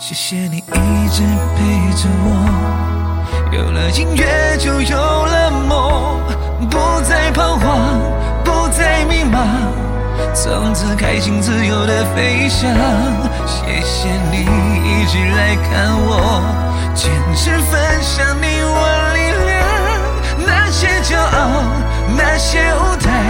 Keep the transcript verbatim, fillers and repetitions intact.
谢谢你一直陪着我，有了音乐就有了梦，不再彷徨，不再迷茫，从此开心自由的飞翔。谢谢你一直来看我，坚持分享你我力量，那些骄傲，那些舞台，